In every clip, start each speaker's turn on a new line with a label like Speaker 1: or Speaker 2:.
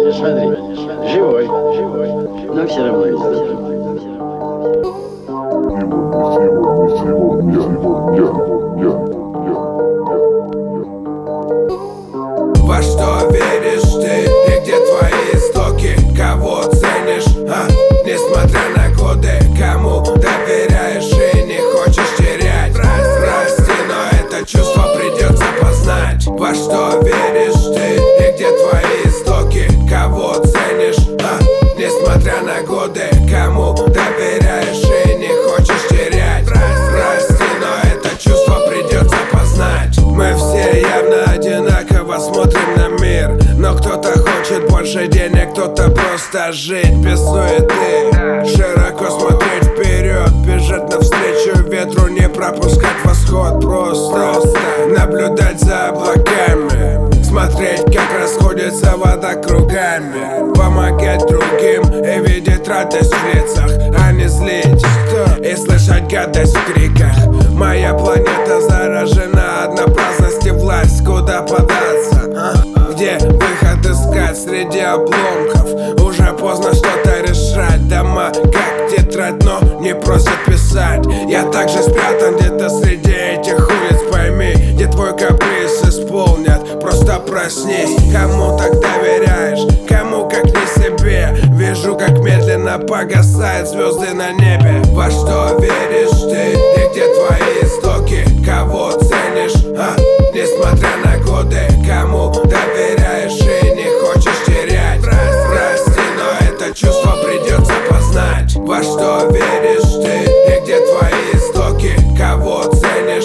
Speaker 1: живой, но все равно есть.
Speaker 2: Во что веришь ты и где твои истоки? Кого ценишь, несмотря на годы? Кому доверяешь и не хочешь терять? Прости, но это чувство придется познать. Во что веришь ты и где твои истоки? Кого ценишь, несмотря на годы? Кому доверяешь и не хочешь терять? Прости, но это чувство придется познать. Мы все явно одинаково смотрим на мир, но кто-то хочет больше денег, кто-то просто жить без суеты. Широко смотреть вперед, бежать навстречу ветру, не пропускать восход. Просто наблюдать за облаками, смотреть, как расходится вода кругами, помогать другим и видеть радость в лицах, а не злить и слышать гадость в криках. Моя планета заражена однообразности, власть, куда податься? Где выход искать среди обломков? Уже поздно что-то решать. Дома как тетрадь, но не просят писать. Я также спрятан где-то среди этих улиц. Пойми, где твой каприз исполнят. Просто проснись. Кому так доверяешь? Кому как не себе? Вижу, как медленно погасают звезды на небе. Во что веришь ты и где твои истоки? Кого ценишь, несмотря на годы? Кому доверяешь и не хочешь терять? Прости, но это чувство придется познать. Во что веришь ты и где твои истоки? Кого ценишь,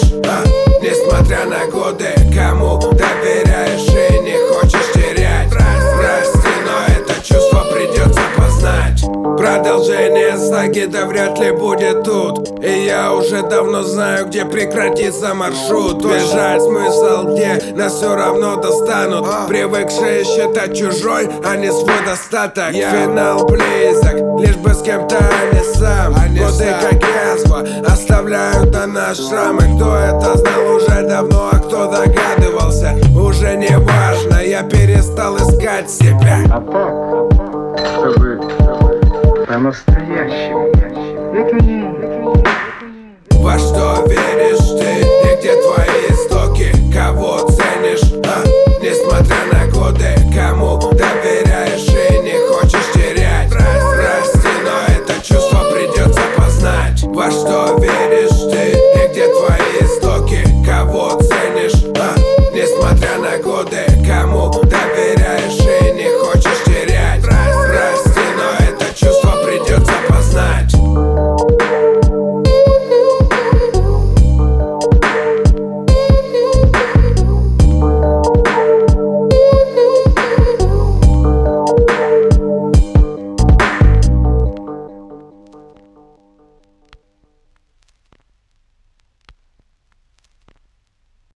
Speaker 2: несмотря на годы? Кому доверяешь и не хочешь терять? Прости, но это чувство придется познать. Продолжение саги да вряд ли будет тут, и я уже давно знаю, где прекратится маршрут. Бежать смысл где, нас все равно достанут. Привыкшие считать чужой, а не свой достаток. Финал близок, лишь бы с кем-то, а не сам. Годы как язва оставляют на нас шрамы. Кто это знал уже давно, а кто догадывался, уже не важно. Я перестал искать себя.
Speaker 3: А так, чтобы по-настоящему. Это не...
Speaker 2: Во что веришь ты и где твои истоки? Кого